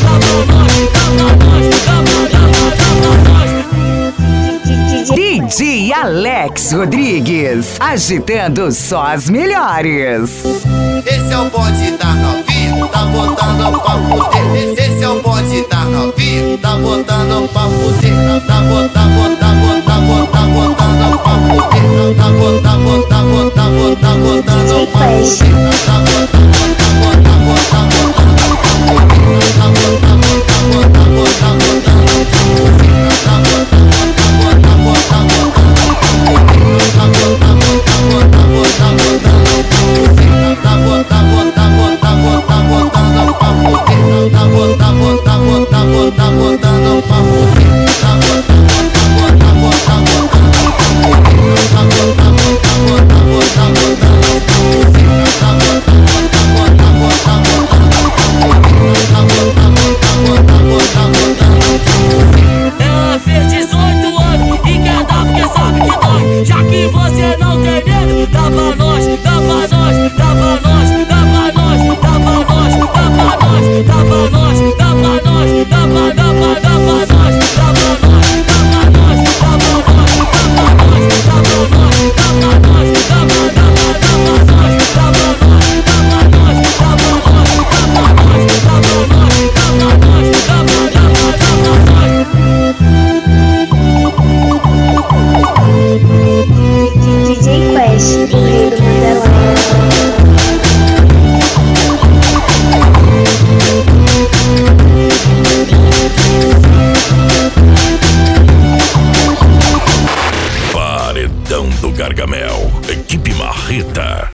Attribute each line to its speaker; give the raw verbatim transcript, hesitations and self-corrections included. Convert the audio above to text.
Speaker 1: D J Alex Rodrigues, agitando só as melhores.
Speaker 2: Esse é o bonde da novinha, tá botando pra fuder. Esse é o bonde da novinha, tá botando pra fuder. Tá botando, botando, botando, botando, botando pra fuder. Tá botando, botando, botando, botando, botando pra fuder. Tá botando, botando, botando, botando, botando pra fuder. Tá botando, botando, botando, botando, botando pra fuder. Tá botando, botando, botando, botando, botando pra fuder. Tá botando, botando, botando, botando, botando pra fuder. Tá botando, botando, botando, botando, botando pra fuder. Tá botando, botando, botando, botando, botando pra fuder. Tá botando, botando, botando, botando pra fuder. Tá botando, botando, botando, botando, botando pra fuder. Tá botando, botando, botando, botando pra fuder. Tá botando, botando, botando, botando pra fuder.
Speaker 3: Ela fez dezoito anos e quer dar porque sabe que dói. Já que você não tem medo, dá pra nós, dá pra nós, dá pra nós, dá pra nós, dá pra nós, dá pra nós, dá pra nós, dá pra nós, dá pra, dá pra, dá pra nós, dá pra nós, dá pra nós, dá pra nós, dá pra nós, dá pra nós, dá pra nós, dá pra, dá pra, dá pra nós, dá pra nós, dá pra nós, dá pra nós, dá pra nós, dá pra nós, dá pra nós, dá pra, dá pra, dá pra
Speaker 4: D J Quest, o rei do Mandelão.
Speaker 5: Paredão do Gargamel.